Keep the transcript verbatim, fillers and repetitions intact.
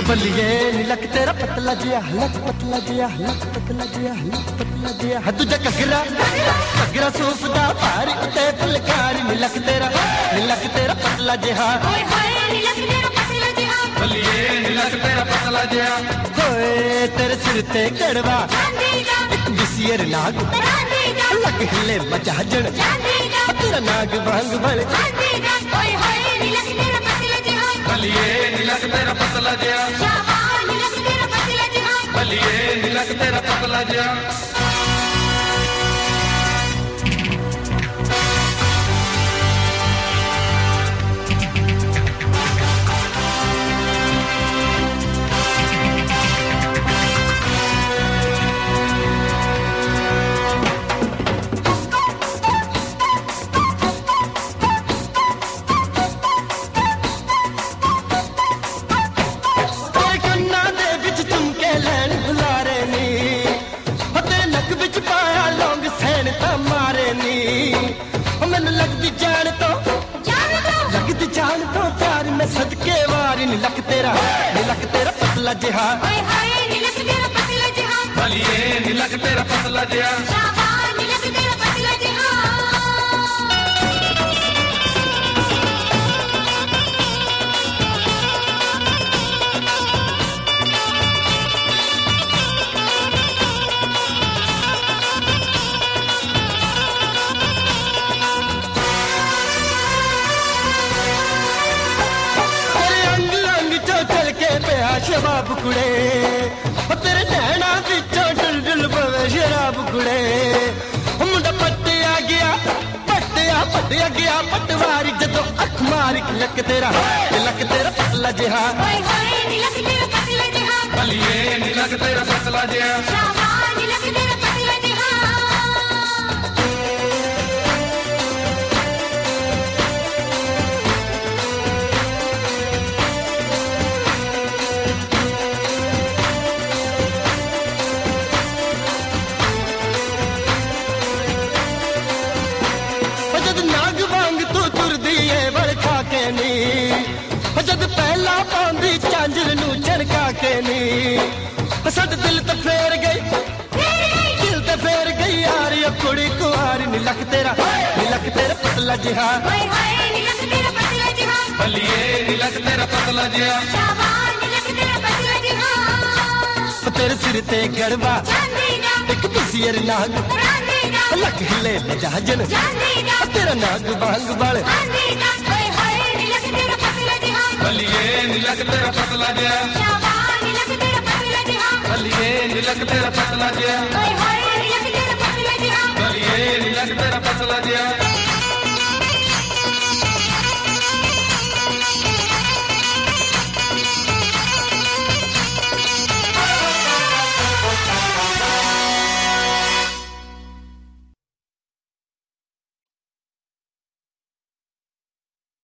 बलिए luck तेरा पतला जिया luck पतला जिया लक पतला जिया लक पतला जिया है तुझा कगरा कगरा सूफ दा भारी ते फुलकारी लक तेरा लक तेरा पतला जिया ओए होए लक तेरा पतला जिया बलिए लक तेरा पतला जिया होए तेरे सिर ते कड़वा एक बिसियर नाग लक हिले मजाजन तेरा नाग भांग भले ओए होए लक तेरा पतला जिया बलिए लक तेरा पतला जिया शाबाश लक तेरा पतला जिया बलिए लक तेरा पतला जिया सदके वारी लक तेरा लक तेरा पतला जिहा ओए हाय लक तेरा पतला जिहा बलिए लक तेरा पतला जिहा शाबाश लक तेरा पतला जिहा शराब कुड़े तेरे नैना बिचों डुल डुल पवे शराब कुड़े मुंडा पट्टिया गया पट्टिया पट्टिया गया पटवारी जदों अख मारी लक तेरा लक तेरा पतला जिहा ओए होए लक तेरा पतला जिहा बलिए लक तेरा पतला जिहा शाबाश लक तेरा पतला जिहा जद पहला पांदी चांजर नू झनका के नी सद दिल ते फेर गई दिल ते फेर गई यार ये कुड़ी कुआरी नी लक तेरा लक तेरा पतला जिहा ओए हाय लक तेरा पतला जिहा बलिए लक तेरा पतला जिहा शाबाश लक तेरा पतला जिहा तेरे सिर ते गड़वा एक बिसियर नाग लक हिले मजाजन तेरा नाग बांग बल बलिए लक तेरा पतला जिहा शाबाश लक तेरा पतला जिहा बलिए लक तेरा पतला जिहा ओए होए लक तेरा पतला जिहा बलिए लक तेरा पतला जिहा